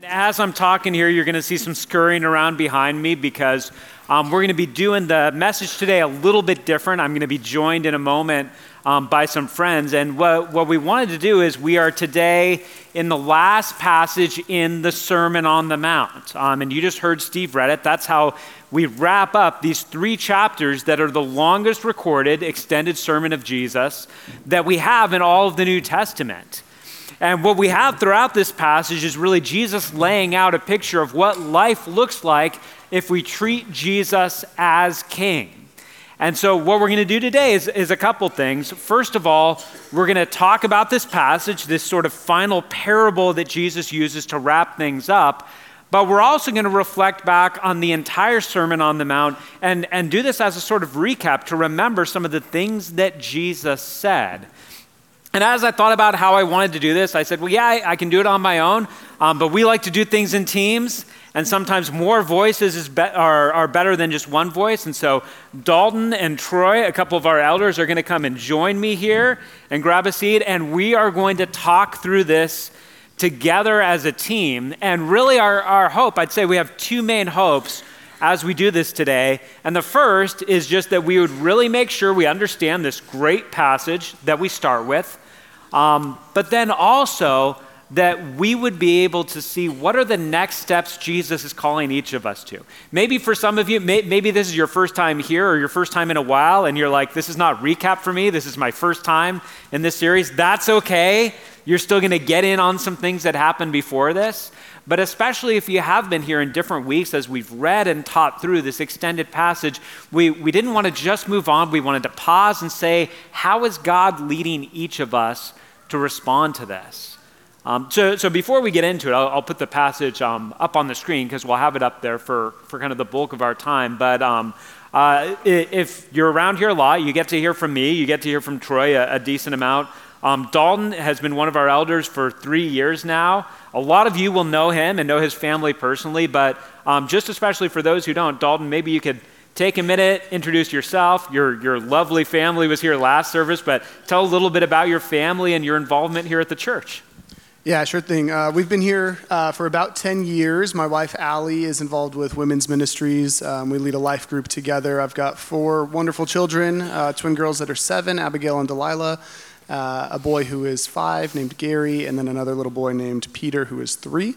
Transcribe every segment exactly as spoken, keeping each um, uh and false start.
As I'm talking here, you're going to see some scurrying around behind me because um, we're going to be doing the message today a little bit different. I'm going to be joined in a moment um, by some friends. And what, what we wanted to do is we are today in the last passage in the Sermon on the Mount. Um, and you just heard Steve read it. That's how we wrap up these three chapters that are the longest recorded extended sermon of Jesus that we have in all of the New Testament. And what we have throughout this passage is really Jesus laying out a picture of what life looks like if we treat Jesus as king. And so what we're going to do today is, is a couple things. First of all, we're going to talk about this passage, this sort of final parable that Jesus uses to wrap things up. But we're also going to reflect back on the entire Sermon on the Mount and, and do this as a sort of recap to remember some of the things that Jesus said. And as I thought about how I wanted to do this, I said, well, yeah, I, I can do it on my own, um, but we like to do things in teams, and sometimes more voices is be- are, are better than just one voice. And so Dalton and Troy, a couple of our elders, are going to come and join me here and grab a seat, and we are going to talk through this together as a team. And really our, our hope, I'd say we have two main hopes as we do this today. And the first is just that we would really make sure we understand this great passage that we start with. Um, but then also that we would be able to see what are the next steps Jesus is calling each of us to. Maybe for some of you, may, maybe this is your first time here or your first time in a while, and you're like, this is not recap for me. This is my first time in this series. That's okay. You're still going to get in on some things that happened before this. But especially if you have been here in different weeks as we've read and taught through this extended passage, we, we didn't want to just move on. We wanted to pause and say, how is God leading each of us to respond to this? Um, so, so before we get into it, I'll, I'll put the passage um, up on the screen because we'll have it up there for, for kind of the bulk of our time. But um, uh, if you're around here a lot, you get to hear from me. You get to hear from Troy a, a decent amount. Um, Dalton has been one of our elders for three years now. A lot of you will know him and know his family personally, but um, just especially for those who don't, Dalton, maybe you could take a minute, introduce yourself. Your, your lovely family was here last service, but tell a little bit about your family and your involvement here at the church. Yeah, sure thing. Uh, we've been here uh, for about ten years. My wife, Allie, is involved with women's ministries. Um, we lead a life group together. I've got four wonderful children, uh, twin girls that are seven, Abigail and Delilah. Uh, a boy who is five named Gary, and then another little boy named Peter who is three.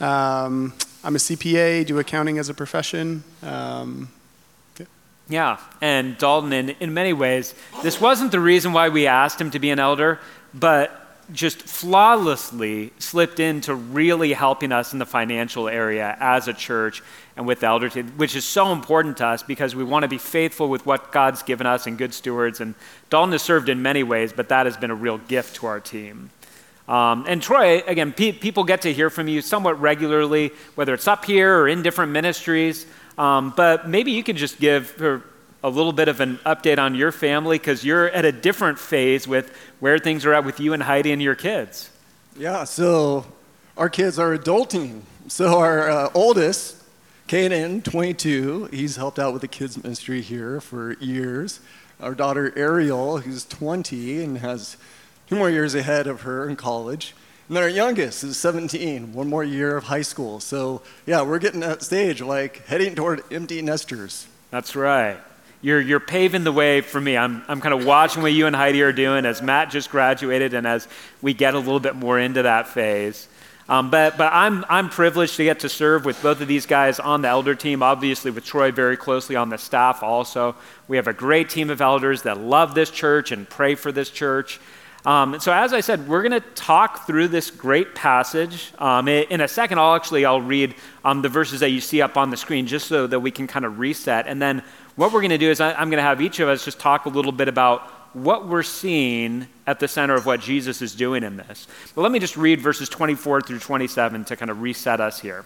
Um, I'm a C P A, do accounting as a profession. Um, yeah. yeah, and Dalton, in, in many ways, this wasn't the reason why we asked him to be an elder, but just flawlessly slipped into really helping us in the financial area as a church and with the elder team, which is so important to us because we want to be faithful with what God's given us and good stewards. And Dalton has served in many ways, but that has been a real gift to our team. Um, and Troy, again, pe- people get to hear from you somewhat regularly, whether it's up here or in different ministries. Um, but maybe you could just give her a little bit of an update on your family because you're at a different phase with where things are at with you and Heidi and your kids. Yeah, so our kids are adulting. So our uh, oldest, Kaden, twenty-two, he's helped out with the kids ministry here for years. Our daughter Ariel, who's twenty and has two more years ahead of her in college. And then our youngest is seventeen, one more year of high school. So yeah, we're getting that stage, like heading toward empty nesters. That's right. You're you're paving the way for me. I'm I'm kind of watching what you and Heidi are doing as Matt just graduated and as we get a little bit more into that phase. Um, but but I'm I'm privileged to get to serve with both of these guys on the elder team, obviously with Troy very closely on the staff also. We have a great team of elders that love this church and pray for this church. Um, so as I said, we're going to talk through this great passage. Um, in a second, I'll actually, I'll read um, the verses that you see up on the screen just so that we can kind of reset. And then what we're going to do is I, I'm going to have each of us just talk a little bit about what we're seeing at the center of what Jesus is doing in this. But let me just read verses twenty-four through twenty-seven to kind of reset us here.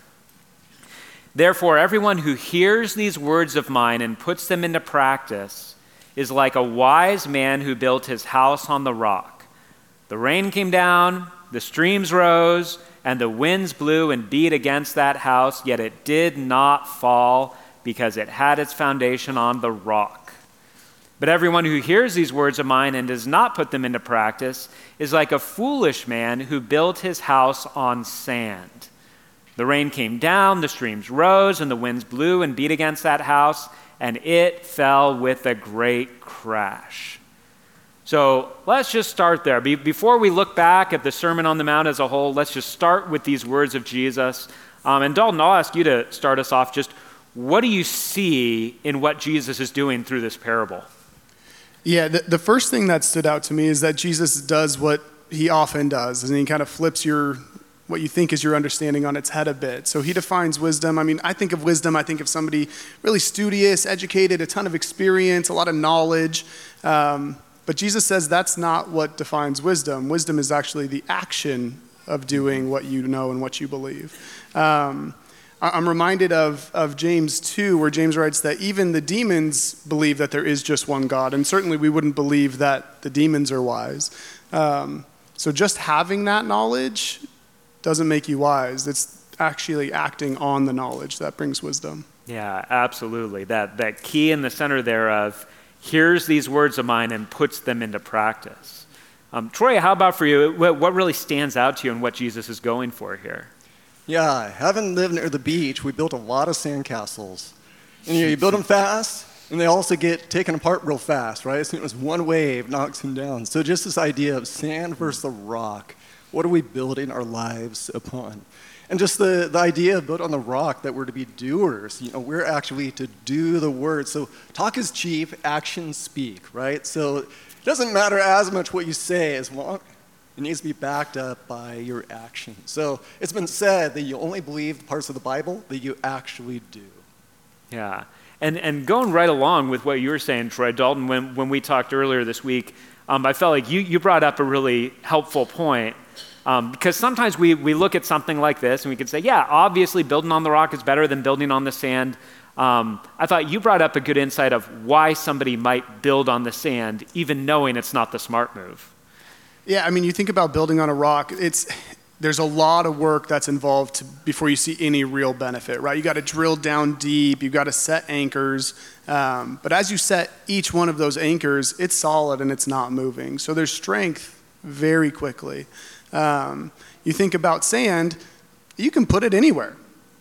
Therefore, everyone who hears these words of mine and puts them into practice is like a wise man who built his house on the rock. The rain came down, the streams rose, and the winds blew and beat against that house, yet it did not fall because it had its foundation on the rock. But everyone who hears these words of mine and does not put them into practice is like a foolish man who built his house on sand. The rain came down, the streams rose, and the winds blew and beat against that house, and it fell with a great crash. So let's just start there. Be- before we look back at the Sermon on the Mount as a whole, let's just start with these words of Jesus. Um, and Dalton, I'll ask you to start us off. Just what do you see in what Jesus is doing through this parable? Yeah, the, the first thing that stood out to me is that Jesus does what he often does, and he kind of flips your what you think is your understanding on its head a bit. So he defines wisdom. I mean, I think of wisdom, I think of somebody really studious, educated, a ton of experience, a lot of knowledge. Um, but Jesus says that's not what defines wisdom. Wisdom is actually the action of doing what you know and what you believe. Um, I'm reminded of, of James two, where James writes that even the demons believe that there is just one God, and certainly we wouldn't believe that the demons are wise. Um, so just having that knowledge doesn't make you wise. It's actually acting on the knowledge that brings wisdom. Yeah, absolutely. That, that key in the center there of hears these words of mine and puts them into practice. Um, Troy, how about for you? What, what really stands out to you in what Jesus is going for here? Yeah, having lived near the beach, we built a lot of sandcastles. And you, know, you build them fast, and they also get taken apart real fast, right? So it was one wave knocks them down. So just this idea of sand versus the rock, what are we building our lives upon? And just the, the idea of built on the rock that we're to be doers. You know, we're actually to do the word. So talk is cheap, actions speak, right? So it doesn't matter as much what you say as long it needs to be backed up by your actions. So it's been said that you only believe the parts of the Bible that you actually do. Yeah, and and going right along with what you were saying, Troy, Dalton, when, when we talked earlier this week, um, I felt like you, you brought up a really helpful point. Um, because sometimes we, we look at something like this and we can say, yeah, obviously building on the rock is better than building on the sand. Um, I thought you brought up a good insight of why somebody might build on the sand, even knowing it's not the smart move. Yeah, I mean, you think about building on a rock, it's there's a lot of work that's involved to, before you see any real benefit, right? You got to drill down deep, you got to set anchors, um, but as you set each one of those anchors, it's solid and it's not moving. So there's strength very quickly. Um, you think about sand, you can put it anywhere.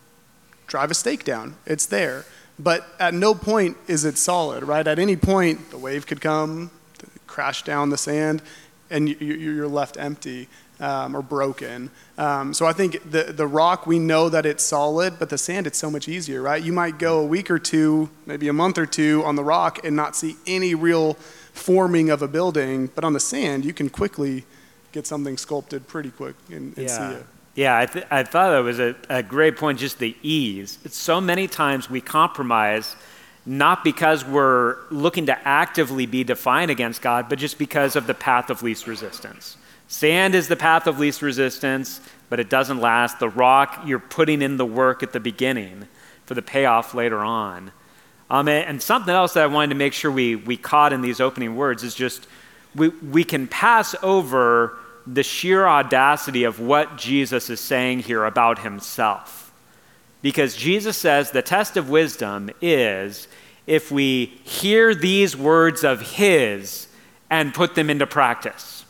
Drive a stake down, it's there. But at no point is it solid, right? At any point, the wave could come, crash down the sand, and you're left empty um, or broken. Um, so I think the, the rock, we know that it's solid, but the sand, it's so much easier, right? You might go a week or two, maybe a month or two on the rock and not see any real forming of a building, but on the sand, you can quickly get something sculpted pretty quick and, and yeah. see it. Yeah, I, th- I thought that was a, a great point, just the ease. It's so many times we compromise, not because we're looking to actively be defiant against God, but just because of the path of least resistance. Sand is the path of least resistance, but it doesn't last. The rock, you're putting in the work at the beginning for the payoff later on. Um, and, and something else that I wanted to make sure we, we caught in these opening words is just we, we can pass over the sheer audacity of what Jesus is saying here about himself. Because Jesus says the test of wisdom is if we hear these words of his and put them into practice.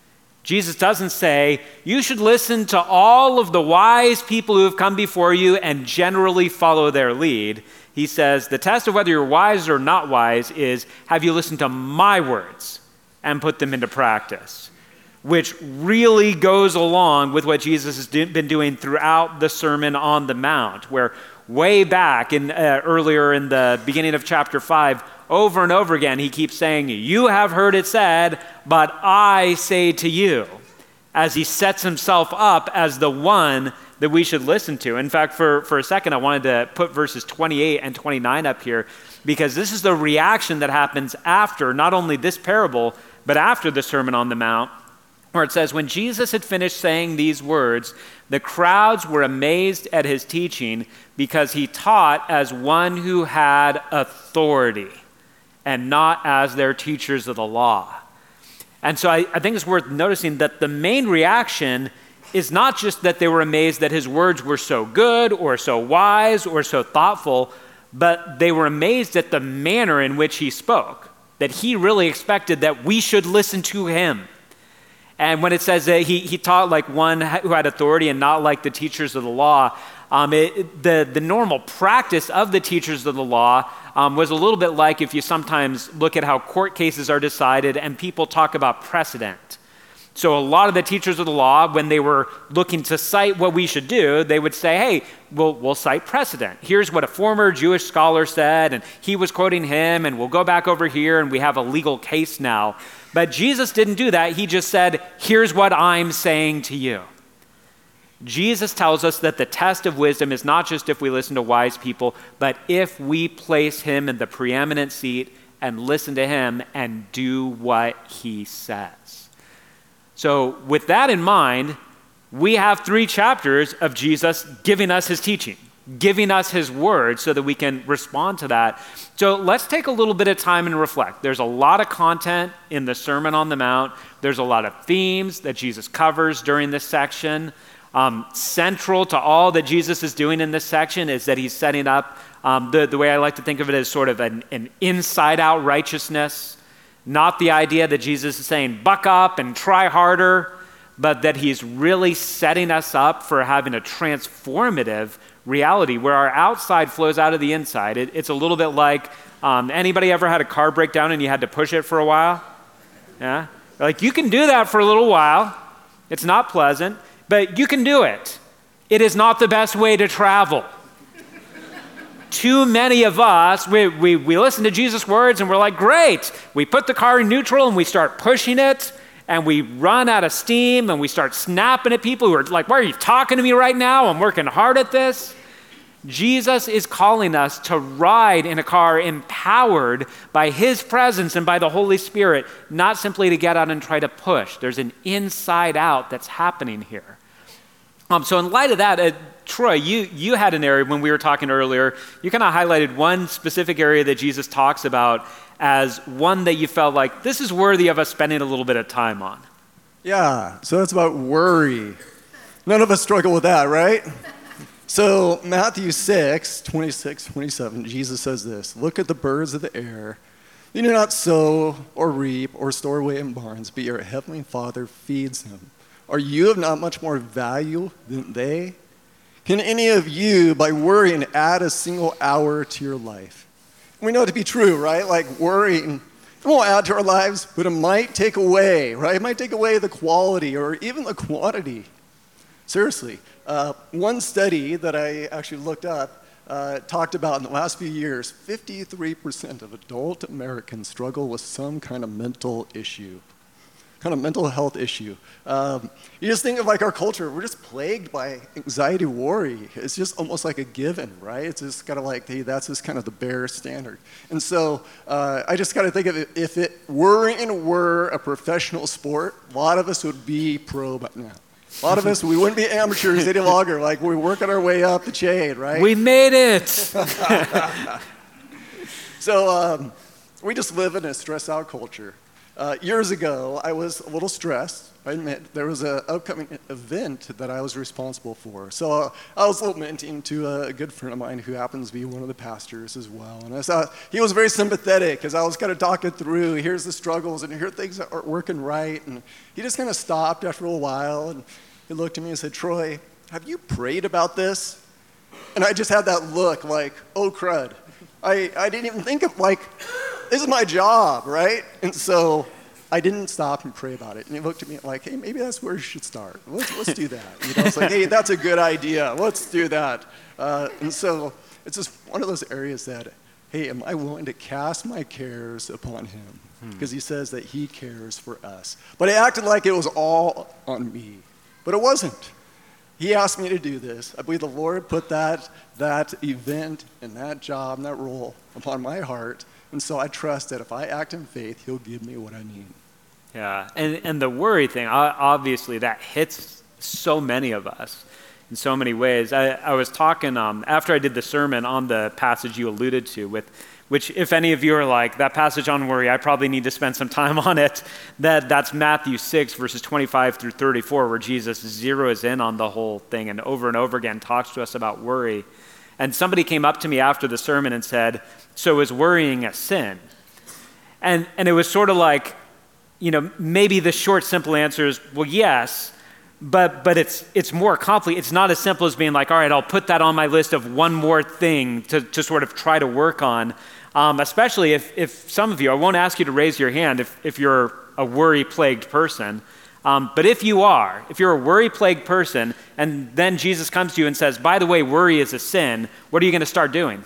Jesus doesn't say, you should listen to all of the wise people who have come before you and generally follow their lead. He says, the test of whether you're wise or not wise is, have you listened to my words and put them into practice? Which really goes along with what Jesus has do, been doing throughout the Sermon on the Mount, where way back in uh, earlier in the beginning of chapter five, over and over again, he keeps saying, you have heard it said, but I say to you, as he sets himself up as the one that we should listen to. In fact, for, for a second, I wanted to put verses twenty-eight and twenty-nine up here, because this is the reaction that happens after not only this parable, but after the Sermon on the Mount, where it says, when Jesus had finished saying these words, the crowds were amazed at his teaching because he taught as one who had authority and not as their teachers of the law. And so I, I think it's worth noticing that the main reaction is not just that they were amazed that his words were so good or so wise or so thoughtful, but they were amazed at the manner in which he spoke, that he really expected that we should listen to him. And when it says that he, he taught like one who had authority and not like the teachers of the law, um, it, the, the normal practice of the teachers of the law um, was a little bit like if you sometimes look at how court cases are decided and people talk about precedent. So a lot of the teachers of the law, when they were looking to cite what we should do, they would say, hey, we'll, we'll cite precedent. Here's what a former Jewish scholar said, and he was quoting him, and we'll go back over here, and we have a legal case now. But Jesus didn't do that. He just said, here's what I'm saying to you. Jesus tells us that the test of wisdom is not just if we listen to wise people, but if we place him in the preeminent seat and listen to him and do what he says. So with that in mind, we have three chapters of Jesus giving us his teaching, giving us his word so that we can respond to that. So let's take a little bit of time and reflect. There's a lot of content in the Sermon on the Mount. There's a lot of themes that Jesus covers during this section. Um, central to all that Jesus is doing in this section is that he's setting up, um, the, the way I like to think of it as sort of an, an inside-out righteousness. Not the idea that Jesus is saying, buck up and try harder, but that he's really setting us up for having a transformative reality where our outside flows out of the inside. It, it's a little bit like, um, anybody ever had a car break down and you had to push it for a while? Yeah? Like, you can do that for a little while. It's not pleasant, but you can do it. It is not the best way to travel. Too many of us, we, we, we listen to Jesus' words and we're like, great. We put the car in neutral and we start pushing it and we run out of steam and we start snapping at people who are like, why are you talking to me right now? I'm working hard at this. Jesus is calling us to ride in a car empowered by his presence and by the Holy Spirit, not simply to get out and try to push. There's an inside out that's happening here. Um, so in light of that, uh, Troy, you, you had an area when we were talking earlier, you kind of highlighted one specific area that Jesus talks about as one that you felt like this is worthy of us spending a little bit of time on. Yeah, so that's about worry. None of us struggle with that, right? So Matthew six, twenty-six, twenty-seven, Jesus says this, look at the birds of the air. They do not sow or reap or store away in barns, but your heavenly Father feeds them. Are you of not much more value than they? Can any of you, by worrying, add a single hour to your life? We know it to be true, right? Like worrying, it won't add to our lives, but it might take away, right? It might take away the quality or even the quantity. Seriously, uh, one study that I actually looked up uh, talked about in the last few years, fifty-three percent of adult Americans struggle with some kind of mental issue. Kind of mental health issue. Um, you just think of like our culture, we're just plagued by anxiety, worry. It's just almost like a given, right? It's just kind of like, hey, that's just kind of the bare standard. And so uh, I just kind of think of it, if it worrying were a professional sport, a lot of us would be pro by now. A lot of us, we wouldn't be amateurs any longer. Like we're working our way up the chain, right? We made it. So um, we just live in a stress-out culture. Uh, years ago, I was a little stressed. I admit there was an upcoming event that I was responsible for. So uh, I was lamenting to a good friend of mine who happens to be one of the pastors as well. And I saw he was very sympathetic as I was kind of talking through, here's the struggles and here are things that aren't working right. And he just kind of stopped after a while and he looked at me and said, Troy, have you prayed about this? And I just had that look like, oh crud. I, I didn't even think of like, this is my job, right? And so I didn't stop and pray about it. And he looked at me like, hey, maybe that's where you should start. Let's, let's do that. You know, it's like, hey, that's a good idea. Let's do that. Uh, and so it's just one of those areas that, hey, am I willing to cast my cares upon him? Because hmm. he says that he cares for us. But I acted like it was all on me. But it wasn't. He asked me to do this. I believe the Lord put that, that event and that job and that role upon my heart. And so I trust that if I act in faith, he'll give me what I need. Yeah, and, and the worry thing, obviously that hits so many of us in so many ways. I, I was talking, um, after I did the sermon on the passage you alluded to, with which if any of you are like, that passage on worry, I probably need to spend some time on it, that, that's Matthew six, verses twenty-five through thirty-four, where Jesus zeroes in on the whole thing and over and over again talks to us about worry. And somebody came up to me after the sermon and said, so is worrying a sin? And and it was sort of like, you know, maybe the short, simple answer is, well, yes, But but it's it's more complicated. It's not as simple as being like, all right, I'll put that on my list of one more thing to, to sort of try to work on, um, especially if, if some of you, I won't ask you to raise your hand if, if you're a worry-plagued person, um, but if you are, if you're a worry-plagued person, and then Jesus comes to you and says, by the way, worry is a sin, what are you going to start doing?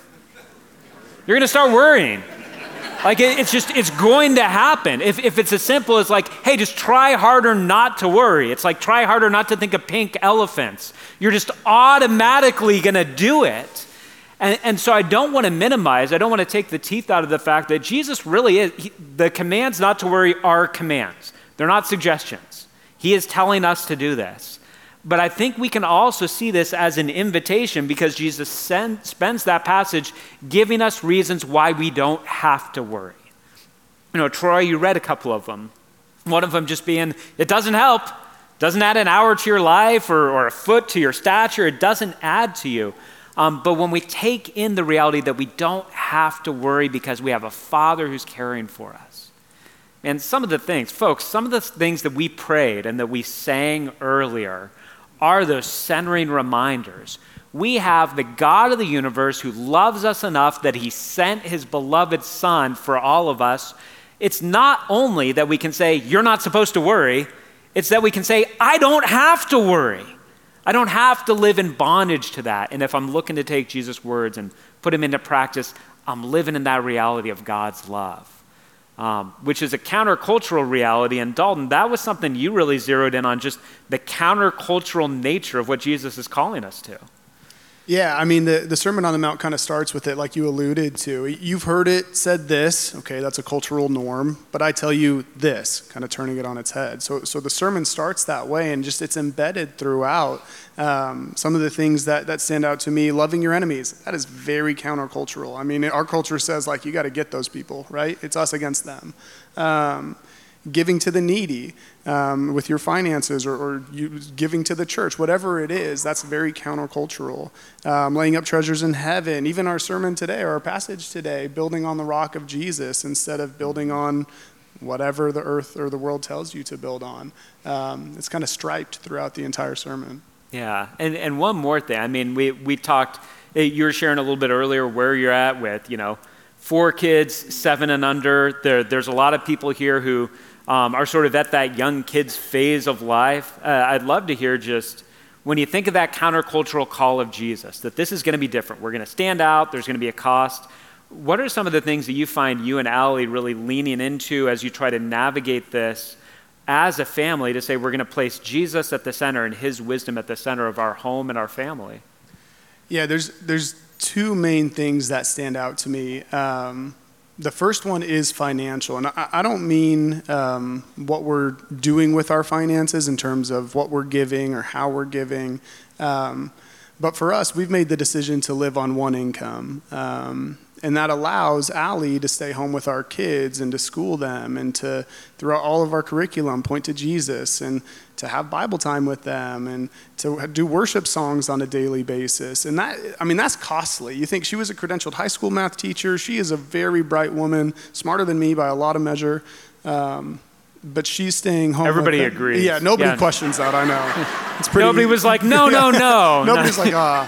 You're going to start worrying. Like it, it's just, it's going to happen. If, if it's as simple as like, hey, just try harder not to worry. It's like, try harder not to think of pink elephants. You're just automatically going to do it. And, and so I don't want to minimize, I don't want to take the teeth out of the fact that Jesus really is, he, the commands not to worry are commands. They're not suggestions. He is telling us to do this. But I think we can also see this as an invitation because Jesus send, spends that passage giving us reasons why we don't have to worry. You know, Troy, you read a couple of them. One of them just being, it doesn't help. Doesn't add an hour to your life or, or a foot to your stature. It doesn't add to you. Um, but when we take in the reality that we don't have to worry because we have a Father who's caring for us. And some of the things, folks, some of the things that we prayed and that we sang earlier are those centering reminders. We have the God of the universe who loves us enough that he sent his beloved Son for all of us. It's not only that we can say, you're not supposed to worry, it's that we can say, I don't have to worry. I don't have to live in bondage to that. And if I'm looking to take Jesus' words and put them into practice, I'm living in that reality of God's love. Um, which is a countercultural reality. And Dalton, that was something you really zeroed in on, just the countercultural nature of what Jesus is calling us to. Yeah, I mean, the, the Sermon on the Mount kind of starts with it like you alluded to. You've heard it said this, okay, that's a cultural norm, but I tell you this, kind of turning it on its head. So so the sermon starts that way and just it's embedded throughout. Um, some of the things that, that stand out to me, loving your enemies, that is very countercultural. I mean, our culture says like, you got to get those people, right? It's us against them. Um, giving to the needy um, with your finances or, or you giving to the church, whatever it is, that's very countercultural. Um, laying up treasures in heaven, even our sermon today or our passage today, building on the rock of Jesus instead of building on whatever the earth or the world tells you to build on. Um, it's kind of striped throughout the entire sermon. Yeah, and, and one more thing. I mean, we, we talked, you were sharing a little bit earlier where you're at with, you know, four kids, seven and under. There, there's a lot of people here who um, are sort of at that young kids phase of life. Uh, I'd love to hear just, when you think of that countercultural call of Jesus, that this is going to be different. We're going to stand out. There's going to be a cost. What are some of the things that you find you and Allie really leaning into as you try to navigate this as a family to say we're going to place Jesus at the center and his wisdom at the center of our home and our family? Yeah, there's there's two main things that stand out to me. Um, the first one is financial, and I, I don't mean um, what we're doing with our finances in terms of what we're giving or how we're giving. Um, but for us, we've made the decision to live on one income. Um, And that allows Allie to stay home with our kids and to school them and to, throughout all of our curriculum, point to Jesus and to have Bible time with them and to do worship songs on a daily basis. And that, I mean, that's costly. You think she was a credentialed high school math teacher. She is a very bright woman, smarter than me by a lot of measure. Um, but she's staying home. Everybody with them. agrees. Yeah, nobody yeah. questions that, I know. It's pretty, Nobody was like, no, no, no. Nobody's like, ah.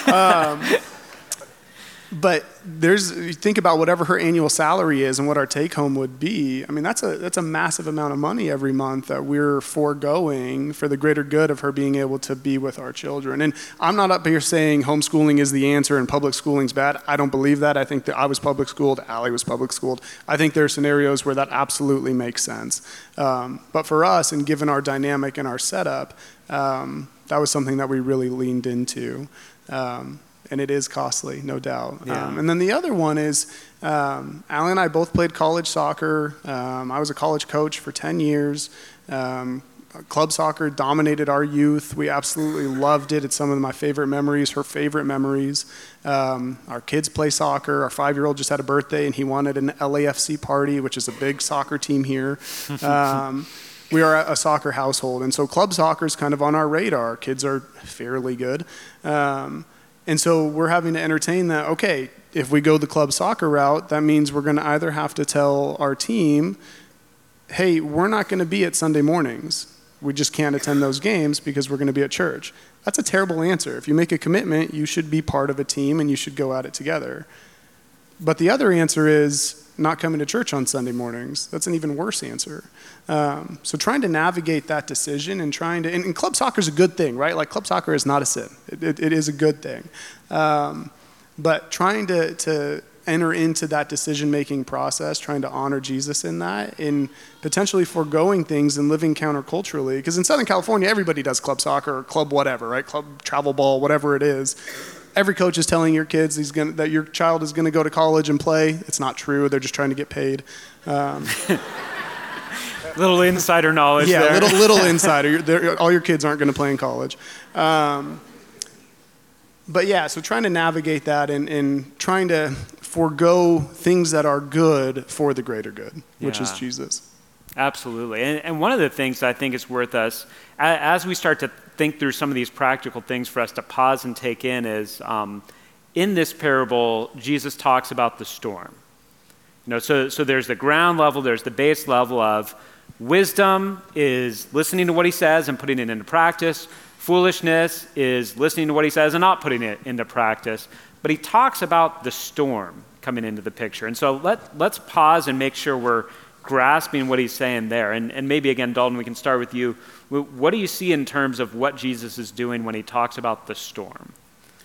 Um, But there's, you think about whatever her annual salary is and what our take home would be. I mean, that's a that's a massive amount of money every month that we're foregoing for the greater good of her being able to be with our children. And I'm not up here saying homeschooling is the answer and public schooling's bad. I don't believe that. I think that I was public schooled, Allie was public schooled. I think there are scenarios where that absolutely makes sense. Um, but for us, and given our dynamic and our setup, um, that was something that we really leaned into. Um, And it is costly, no doubt. Yeah. Um, and then the other one is, um, Allie and I both played college soccer. Um, I was a college coach for ten years. Um, club soccer dominated our youth. We absolutely loved it. It's some of my favorite memories, her favorite memories. Um, our kids play soccer. Our five-year-old just had a birthday, and he wanted an L A F C party, which is a big soccer team here. Um, we are a soccer household, and so club soccer is kind of on our radar. Kids are fairly good. Um, And so we're having to entertain that, okay, if we go the club soccer route, that means we're going to either have to tell our team, hey, we're not going to be at Sunday mornings. we just can't attend those games because we're going to be at church. That's a terrible answer. If you make a commitment, you should be part of a team and you should go at it together. But the other answer is not coming to church on Sunday mornings. That's an even worse answer. Um, so trying to navigate that decision and trying to, and, and club soccer is a good thing, right? Like club soccer is not a sin. It, it, it is a good thing. Um, but trying to, to enter into that decision-making process, trying to honor Jesus in that, and potentially foregoing things and living counterculturally. Because in Southern California, everybody does club soccer or club whatever, right? Club travel ball, whatever it is. Every coach is telling your kids he's gonna, that your child is going to go to college and play. It's not true. They're just trying to get paid. Um, little insider knowledge yeah, there. little little insider. All your kids aren't going to play in college. Um, but yeah, so trying to navigate that and, and trying to forego things that are good for the greater good, which Yeah. is Jesus. Absolutely. And, and one of the things I think is worth us, a- as we start to think through some of these practical things for us to pause and take in is, um, in this parable, Jesus talks about the storm. You know, so, so there's the ground level, there's the base level of wisdom is listening to what he says and putting it into practice. Foolishness is listening to what he says and not putting it into practice. But he talks about the storm coming into the picture. And so let, let's pause and make sure we're grasping what he's saying there. And, and maybe again, Dalton, we can start with you. What do you see in terms of what Jesus is doing when he talks about the storm?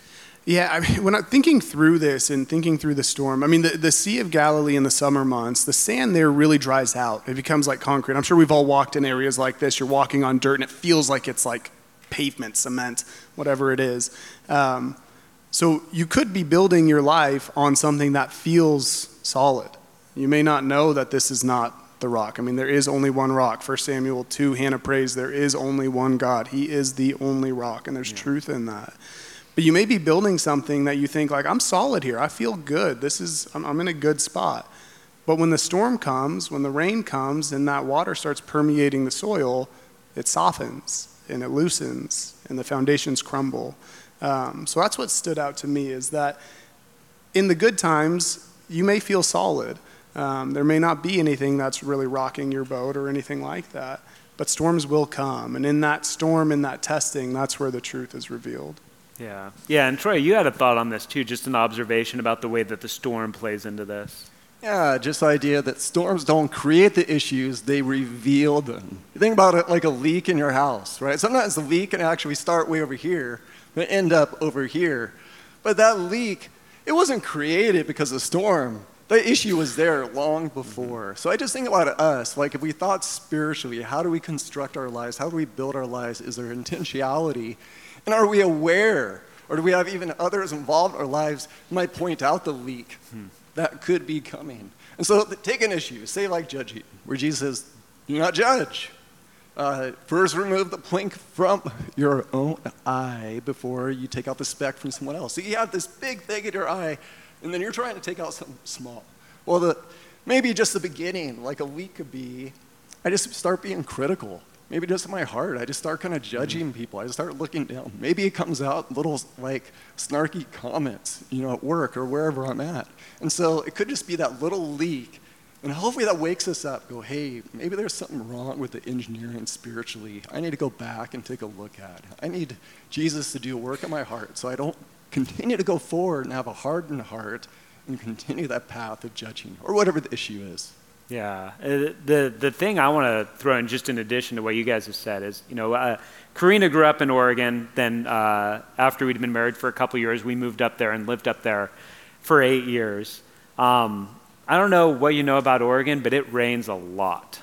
Yeah, I mean, when I'm thinking through this and thinking through the storm, I mean, the, the Sea of Galilee in the summer months, the sand there really dries out. It becomes like concrete. I'm sure we've all walked in areas like this. You're walking on dirt and it feels like it's like pavement, cement, whatever it is. Um, so you could be building your life on something that feels solid. You may not know that this is not the rock. I mean, there is only one rock. First Samuel two, Hannah prays, there is only one God. He is the only rock, and there's yeah. truth in that. But you may be building something that you think, like, I'm solid here. I feel good. This is, I'm, I'm in a good spot. But when the storm comes, when the rain comes, and that water starts permeating the soil, it softens, and it loosens, and the foundations crumble. Um, so that's what stood out to me, is that in the good times, you may feel solid. Um, there may not be anything that's really rocking your boat or anything like that, but storms will come. And in that storm, in that testing, that's where the truth is revealed. Yeah. Yeah, and Troy, you had a thought on this too, just an observation about the way that the storm plays into this. Yeah, just the idea that storms don't create the issues, they reveal them. You think about it like a leak in your house, right? Sometimes the leak can actually start way over here, but end up over here. But that leak, it wasn't created because of the storm. The issue was there long before. So I just think about us, like if we thought spiritually, how do we construct our lives? How do we build our lives? Is there intentionality? And are we aware? Or do we have even others involved in our lives who might point out the leak hmm. that could be coming? And so take an issue, say like judging, where Jesus says, do not judge. Uh, first remove the plank from your own eye before you take out the speck from someone else. So you have this big thing in your eye, and then you're trying to take out something small. Well, the, maybe just the beginning, like a leak could be, I just start being critical. Maybe just in my heart, I just start kind of judging people. I just start looking down. Maybe it comes out little like snarky comments, you know, at work or wherever I'm at. And so it could just be that little leak. And hopefully that wakes us up, go, hey, maybe there's something wrong with the engineering spiritually. I need to go back and take a look at it. I need Jesus to do a work in my heart so I don't continue to go forward and have a hardened heart and continue that path of judging or whatever the issue is. Yeah, uh, the the thing I want to throw in, just in addition to what you guys have said, is, you know, uh, Karina grew up in Oregon. Then uh, after we'd been married for a couple years, we moved up there and lived up there for eight years. Um, I don't know what you know about Oregon, but it rains a lot.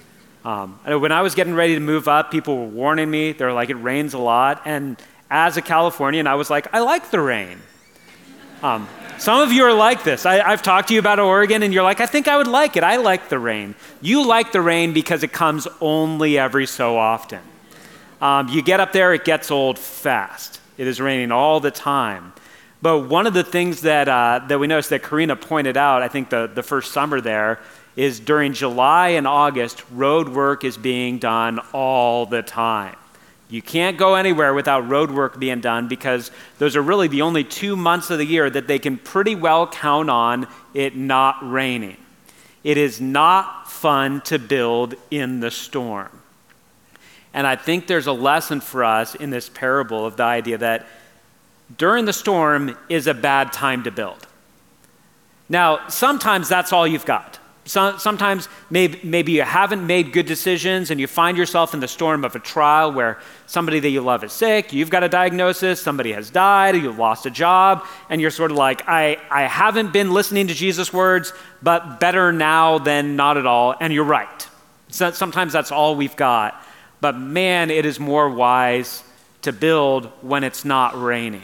Um, I know when I was getting ready to move up, people were warning me. They were like, it rains a lot. And as a Californian, I was like, I like the rain. Um, some of you are like this. I, I've talked to you about Oregon, and you're like, I think I would like it. I like the rain. You like the rain because it comes only every so often. Um, you get up there, it gets old fast. It is raining all the time. But one of the things that uh, that we noticed that Karina pointed out, I think the, the first summer there, is during July and August, road work is being done all the time. You can't go anywhere without road work being done, because those are really the only two months of the year that they can pretty well count on it not raining. It is not fun to build in the storm. And I think there's a lesson for us in this parable of the idea that during the storm is a bad time to build. Now, sometimes that's all you've got. So, sometimes maybe, maybe you haven't made good decisions and you find yourself in the storm of a trial where somebody that you love is sick, you've got a diagnosis, somebody has died, you've lost a job, and you're sort of like, I, I haven't been listening to Jesus' words, but better now than not at all, and you're right. So, sometimes that's all we've got. But man, it is more wise to build when it's not raining.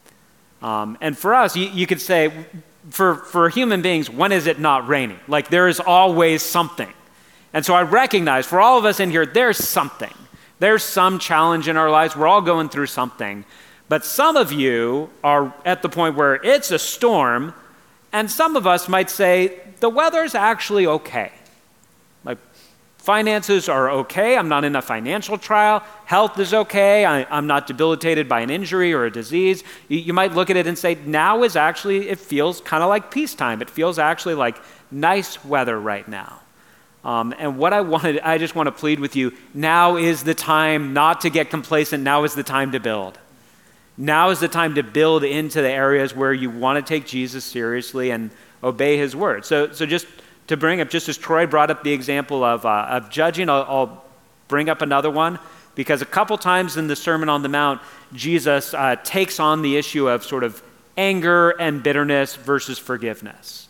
Um, and for us, you, you could say, For, for human beings, when is it not raining? Like there is always something. And so I recognize for all of us in here, there's something. There's some challenge in our lives. We're all going through something. But some of you are at the point where it's a storm, and some of us might say, the weather's actually okay. Like finances are okay. I'm not in a financial trial. Health is okay. I, I'm not debilitated by an injury or a disease. You, you might look at it and say, now is actually, it feels kind of like peacetime. It feels actually like nice weather right now. Um, and what I wanted, I just want to plead with you, now is the time not to get complacent. Now is the time to build. Now is the time to build into the areas where you want to take Jesus seriously and obey his word. So, so just to bring up, just as Troy brought up the example of, uh, of judging, I'll, I'll bring up another one, because a couple times in the Sermon on the Mount, Jesus uh, takes on the issue of sort of anger and bitterness versus forgiveness.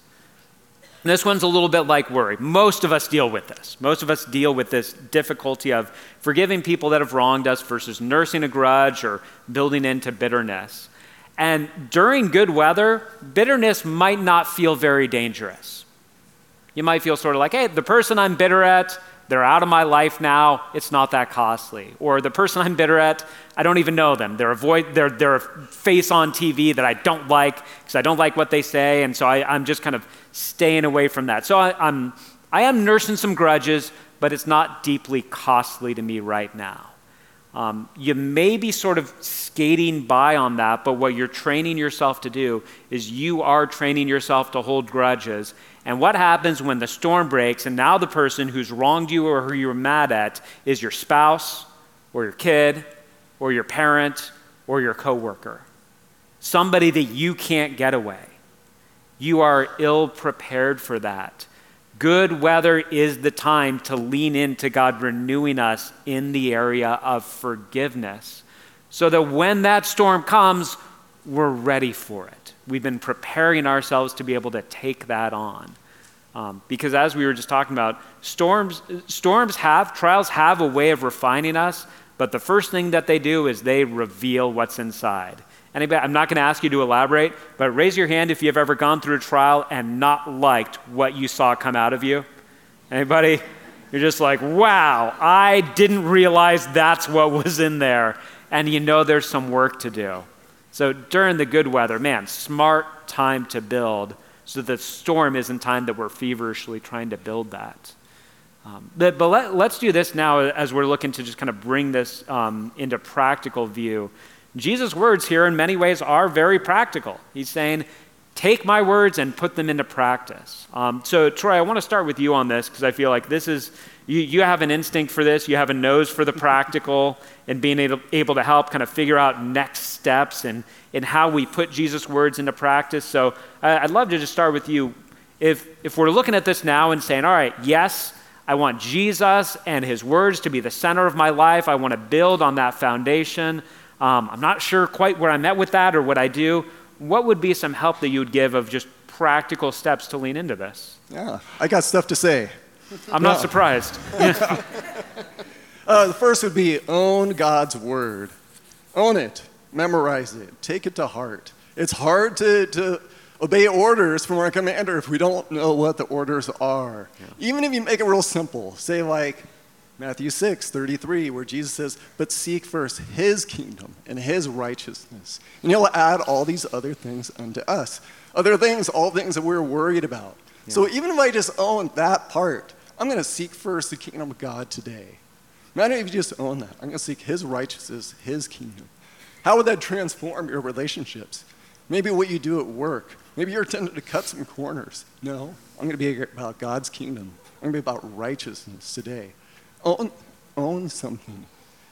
And this one's a little bit like worry. Most of us deal with this. Most of us deal with this difficulty of forgiving people that have wronged us versus nursing a grudge or building into bitterness. And during good weather, bitterness might not feel very dangerous. You might feel sort of like, hey, the person I'm bitter at, they're out of my life now, it's not that costly. Or the person I'm bitter at, I don't even know them. They're, avoid, they're, they're a face on T V that I don't like because I don't like what they say, and so I, I'm just kind of staying away from that. So I, I'm, I am nursing some grudges, but it's not deeply costly to me right now. Um, you may be sort of skating by on that, but what you're training yourself to do is you are training yourself to hold grudges. And what happens when the storm breaks and now the person who's wronged you or who you're mad at is your spouse or your kid or your parent or your coworker? Somebody that you can't get away. You are ill prepared for that. Good weather is the time to lean into God renewing us in the area of forgiveness so that when that storm comes, we're ready for it. We've been preparing ourselves to be able to take that on. Um, because as we were just talking about, storms, storms have, trials have a way of refining us, but the first thing that they do is they reveal what's inside. Anybody, I'm not going to ask you to elaborate, but raise your hand if you've ever gone through a trial and not liked what you saw come out of you. Anybody? You're just like, wow, I didn't realize that's what was in there. And you know there's some work to do. So during the good weather, man, smart time to build so that the storm isn't time that we're feverishly trying to build that. Um, but but let, let's do this now as we're looking to just kind of bring this um, into practical view. Jesus' words here in many ways are very practical. He's saying, take my words and put them into practice. Um, so Troy, I want to start with you on this because I feel like this is, you, you have an instinct for this, you have a nose for the practical and being able, able to help kind of figure out next steps and, and how we put Jesus' words into practice. So I, I'd love to just start with you. If, if we're looking at this now and saying, all right, yes, I want Jesus and his words to be the center of my life. I want to build on that foundation. Um, I'm not sure quite where I'm at with that or what I do. What would be some help that you would give of just practical steps to lean into this? Yeah, I got stuff to say. I'm not surprised. uh, the first would be own God's word. Own it. Memorize it. Take it to heart. It's hard to, to obey orders from our commander if we don't know what the orders are. Yeah. Even if you make it real simple. Say like, Matthew six thirty-three, where Jesus says, but seek first his kingdom and his righteousness, and he'll add all these other things unto us. Other things, all things that we're worried about. Yeah. So even if I just own that part, I'm going to seek first the kingdom of God today. Imagine if you just own that. I'm going to seek his righteousness, his kingdom. How would that transform your relationships? Maybe what you do at work. Maybe you're tempted to cut some corners. No, I'm going to be about God's kingdom. I'm going to be about righteousness today. Own, own something.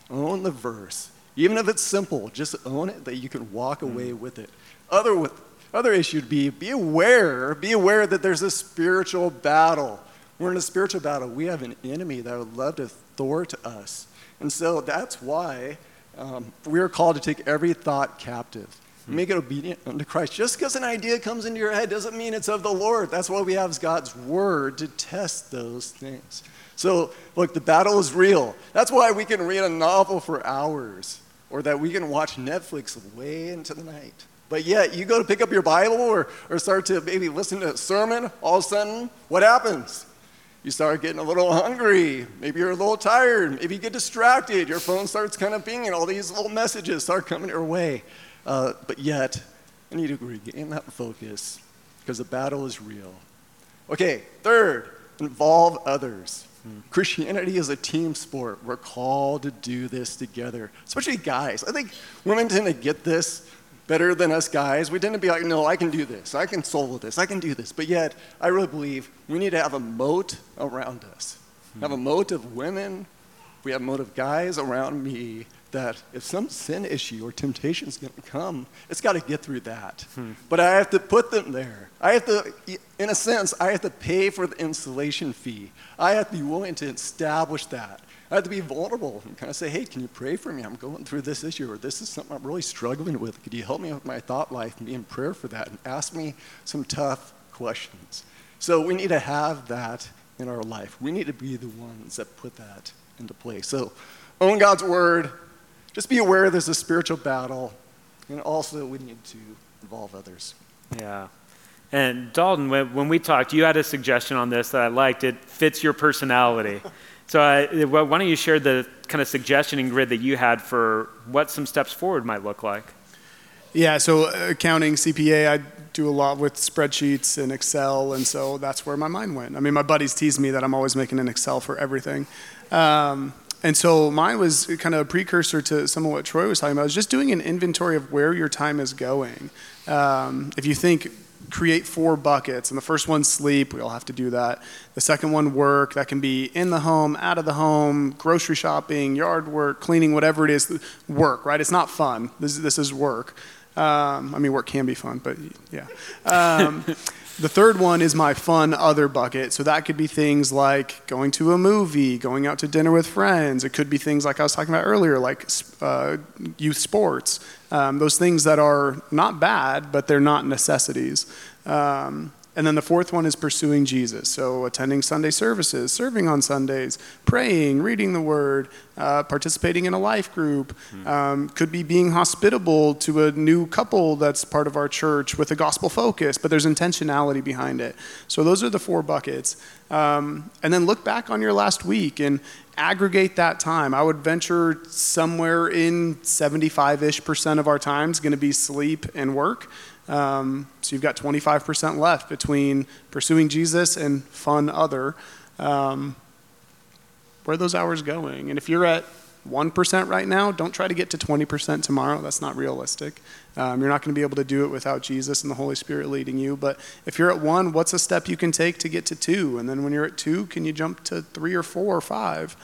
Own the verse. Even if it's simple, just own it that you can walk away with it. Other with, other issue would be, be aware, be aware that there's a spiritual battle. We're in a spiritual battle. We have an enemy that would love to thwart us. And so that's why um, we are called to take every thought captive. Make it obedient unto Christ. Just because an idea comes into your head doesn't mean it's of the Lord. That's why we have God's word to test those things. So, look, the battle is real. That's why we can read a novel for hours, or that we can watch Netflix way into the night. But yet, you go to pick up your Bible or, or start to maybe listen to a sermon, all of a sudden, what happens? You start getting a little hungry. Maybe you're a little tired. Maybe you get distracted. Your phone starts kind of pinging. All these little messages start coming your way. Uh, but yet, I need to regain that focus because the battle is real. Okay, third, involve others. Hmm. Christianity is a team sport. We're called to do this together, especially guys. I think women tend to get this better than us guys. We tend to be like, no, I can do this. I can solo this. I can do this. But yet, I really believe we need to have a moat around us. Hmm. Have a moat of women. We have a moat of guys around me that if some sin issue or temptation is going to come, it's got to get through that. Hmm. But I have to put them there. I have to, in a sense, I have to pay for the installation fee. I have to be willing to establish that. I have to be vulnerable and kind of say, hey, can you pray for me? I'm going through this issue, or this is something I'm really struggling with. Could you help me with my thought life and be in prayer for that and ask me some tough questions? So we need to have that in our life. We need to be the ones that put that into place. So own God's word. Just be aware there's a spiritual battle, and also we need to involve others. Yeah. And Dalton, when, when we talked, you had a suggestion on this that I liked. It fits your personality. So I, why don't you share the kind of suggestion and grid that you had for what some steps forward might look like? Yeah, so accounting, C P A, I do a lot with spreadsheets and Excel, and so that's where my mind went. I mean, my buddies tease me that I'm always making an Excel for everything. Um, And so mine was kind of a precursor to some of what Troy was talking about. I was just doing an inventory of where your time is going. Um, if you think, create four buckets, and the first one's sleep, we all have to do that. The second one, work, that can be in the home, out of the home, grocery shopping, yard work, cleaning, whatever it is, work, right? It's not fun. This, this is work. Um, I mean, work can be fun, but yeah. Um, The third one is my fun other bucket. So that could be things like going to a movie, going out to dinner with friends. It could be things like I was talking about earlier, like uh, youth sports. Um, those things that are not bad, but they're not necessities. Um, and then the fourth one is pursuing Jesus. So attending Sunday services, serving on Sundays, praying, reading the word, uh, participating in a life group. Mm. Um, could be being hospitable to a new couple that's part of our church with a gospel focus, but there's intentionality behind it. So those are the four buckets. Um, and then look back on your last week and aggregate that time. I would venture somewhere in seventy-five-ish percent of our time is going to be sleep and work. Um, so you've got twenty-five percent left between pursuing Jesus and fun other. Um, where are those hours going? And if you're at one percent right now, don't try to get to twenty percent tomorrow. That's not realistic. Um, you're not going to be able to do it without Jesus and the Holy Spirit leading you. But if you're at one, what's a step you can take to get to two? And then when you're at two, can you jump to three or four or five?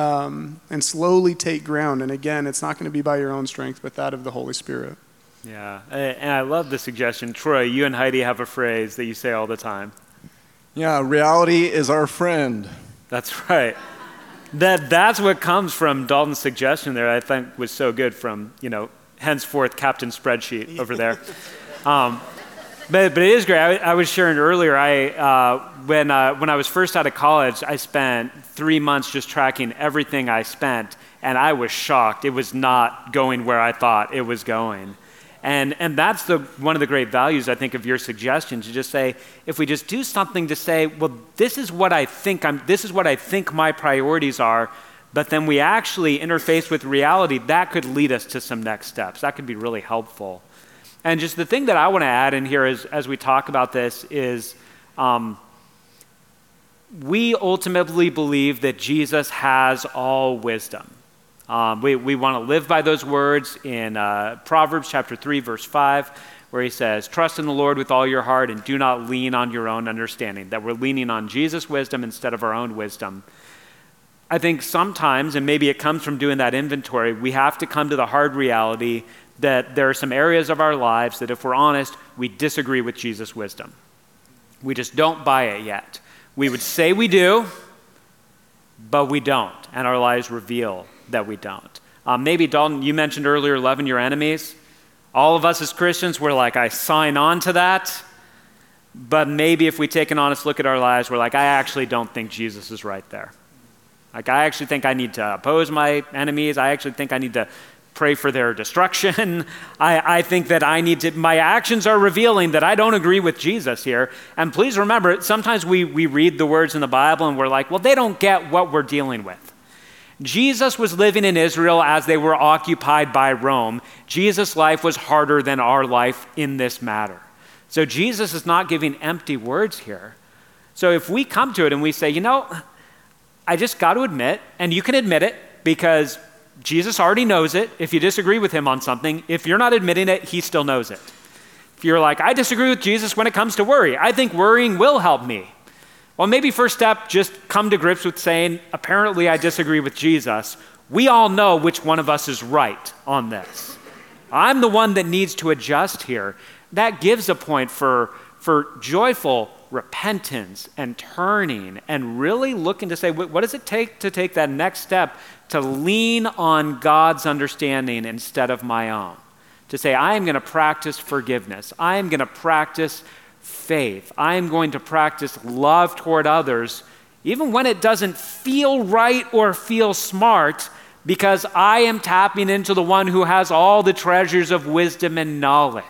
Um, and slowly take ground. And again, it's not going to be by your own strength, but that of the Holy Spirit. Yeah, and I love the suggestion. Troy, you and Heidi have a phrase that you say all the time. Yeah, reality is our friend. That's right. That that's what comes from Dalton's suggestion there. I think was so good from, you know, henceforth Captain Spreadsheet over there. Um, but but it is great. I, I was sharing earlier. I uh, when uh, when I was first out of college, I spent three months just tracking everything I spent, and I was shocked. It was not going where I thought it was going. And and that's the one of the great values, I think, of your suggestion, to just say, if we just do something to say, well, this is what I think I'm, this is what I think my priorities are, but then we actually interface with reality, that could lead us to some next steps. That could be really helpful. And just the thing that I want to add in here is, as we talk about this is, um, we ultimately believe that Jesus has all wisdom. Um, we we want to live by those words in uh, Proverbs chapter three, verse five, where he says, trust in the Lord with all your heart and do not lean on your own understanding, that we're leaning on Jesus' wisdom instead of our own wisdom. I think sometimes, and maybe it comes from doing that inventory, we have to come to the hard reality that there are some areas of our lives that, if we're honest, we disagree with Jesus' wisdom. We just don't buy it yet. We would say we do, but we don't, and our lives reveal that we don't. Um, maybe, Dalton, you mentioned earlier loving your enemies. All of us as Christians, we're like, I sign on to that, but maybe if we take an honest look at our lives, we're like, I actually don't think Jesus is right there. Like, I actually think I need to oppose my enemies. I actually think I need to pray for their destruction. I, I think that I need to, my actions are revealing that I don't agree with Jesus here. And please remember, sometimes we, we read the words in the Bible and we're like, well, they don't get what we're dealing with. Jesus was living in Israel as they were occupied by Rome. Jesus' life was harder than our life in this matter. So Jesus is not giving empty words here. So if we come to it and we say, you know, I just got to admit, and you can admit it because Jesus already knows it. If you disagree with him on something, if you're not admitting it, he still knows it. If you're like, I disagree with Jesus when it comes to worry. I think worrying will help me. Well, maybe first step, just come to grips with saying, apparently I disagree with Jesus. We all know which one of us is right on this. I'm the one that needs to adjust here. That gives a point for, for joyful repentance and turning and really looking to say, what does it take to take that next step to lean on God's understanding instead of my own? To say, I am going to practice forgiveness. I am going to practice faith. I am going to practice love toward others, even when it doesn't feel right or feel smart, because I am tapping into the one who has all the treasures of wisdom and knowledge.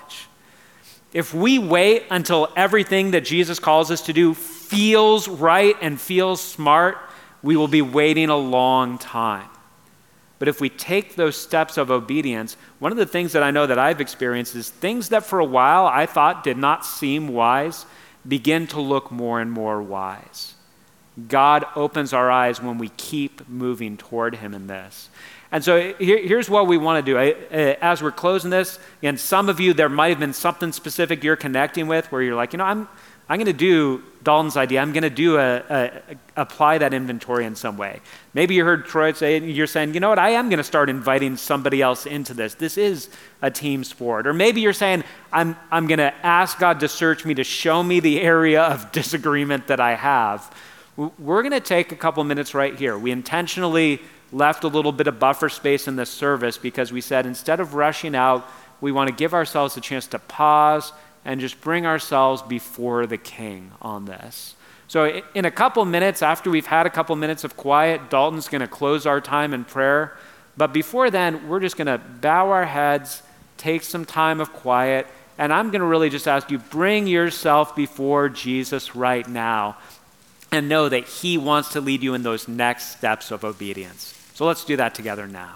If we wait until everything that Jesus calls us to do feels right and feels smart, we will be waiting a long time. But if we take those steps of obedience, one of the things that I know that I've experienced is things that for a while I thought did not seem wise begin to look more and more wise. God opens our eyes when we keep moving toward him in this. And so here, here's what we want to do. I, uh, as we're closing this, and some of you, there might have been something specific you're connecting with where you're like, you know, I'm I'm going to do Dalton's idea. I'm going to do a, a, a apply that inventory in some way. Maybe you heard Troy say, you're saying, you know what, I am going to start inviting somebody else into this. This is a team sport. Or maybe you're saying, I'm I'm going to ask God to search me, to show me the area of disagreement that I have. We're going to take a couple minutes right here. We intentionally left a little bit of buffer space in this service because we said instead of rushing out, we want to give ourselves a chance to pause and just bring ourselves before the King on this. So in a couple minutes, after we've had a couple minutes of quiet, Dalton's going to close our time in prayer. But before then, we're just going to bow our heads, take some time of quiet, and I'm going to really just ask you, bring yourself before Jesus right now and know that he wants to lead you in those next steps of obedience. So let's do that together now.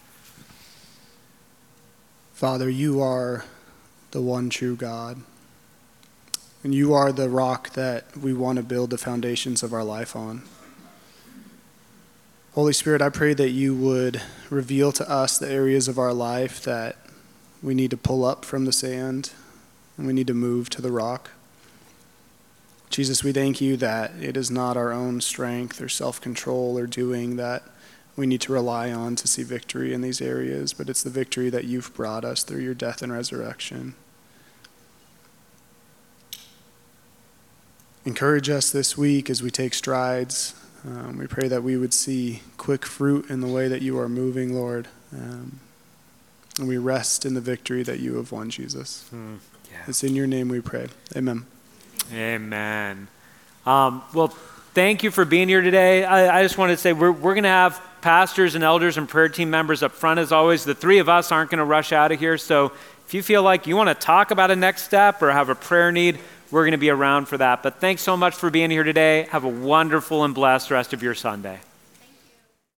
Father, you are the one true God, and you are the rock that we want to build the foundations of our life on. Holy Spirit, I pray that you would reveal to us the areas of our life that we need to pull up from the sand and we need to move to the rock. Jesus, we thank you that it is not our own strength or self-control or doing that we need to rely on to see victory in these areas, but it's the victory that you've brought us through your death and resurrection. Encourage us this week as we take strides. Um, we pray that we would see quick fruit in the way that you are moving, Lord. Um, and we rest in the victory that you have won, Jesus. Mm, yeah. It's in your name we pray. Amen. Amen. Um, well, thank you for being here today. I, I just wanted to say we're we're going to have pastors and elders and prayer team members up front as always. The three of us aren't going to rush out of here. So if you feel like you want to talk about a next step or have a prayer need, we're going to be around for that. But thanks so much for being here today. Have a wonderful and blessed rest of your Sunday.